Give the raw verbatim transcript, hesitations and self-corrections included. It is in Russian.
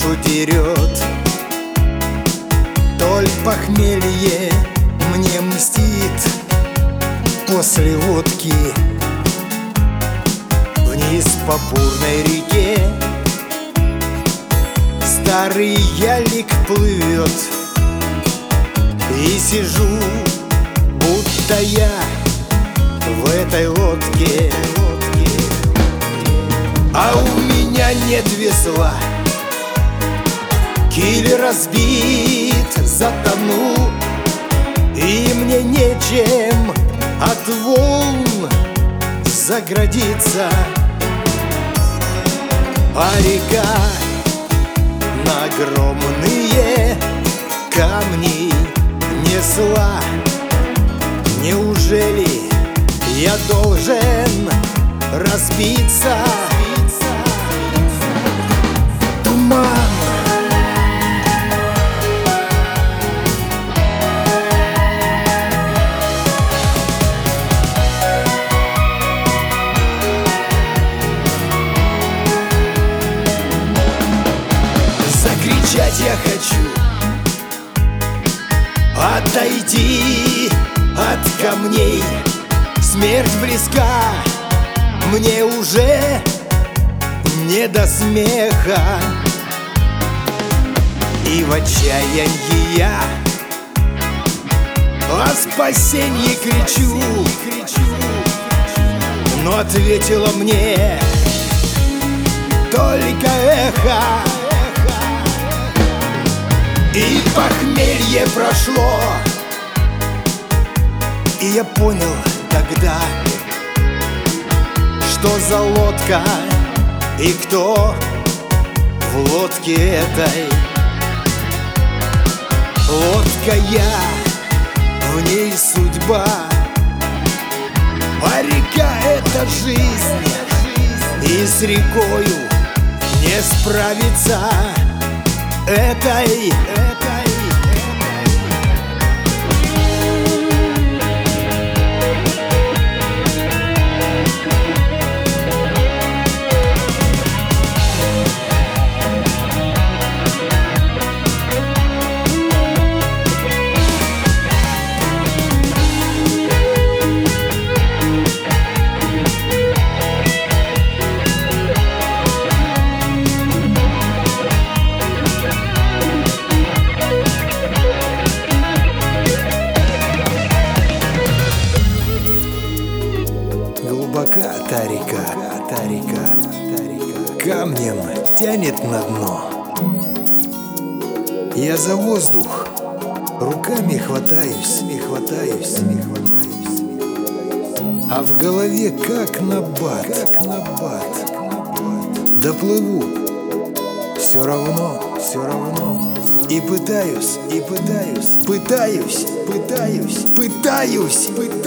душу дерет. Толь похмелье мне мстит после водки. Вниз по бурной реке старый ялик плывет. И сижу, будто я в этой лодке, а у меня нет весла. Киль разбит, затону, и мне нечем от волн заградиться. А река на огромные камни несла. Неужели я должен разбиться? Туман. Закричать я хочу: отойди от камней, смерть близка, мне уже не до смеха. И в отчаянии я о спасении кричу, но ответила мне только эхо. И похмелье прошло, и я понял тогда, что за лодка и кто в лодке этой. Лодка я, в ней судьба, а река — это жизнь, и с рекою не справиться этой, этой. Глубока та река, та река, та река, камнем тянет на дно. Я за воздух руками хватаюсь, и хватаюсь, и хватаюсь, а в голове как набат, как набат. Доплыву, все равно, все равно. И пытаюсь, и пытаюсь, пытаюсь, пытаюсь, пытаюсь, пытаюсь.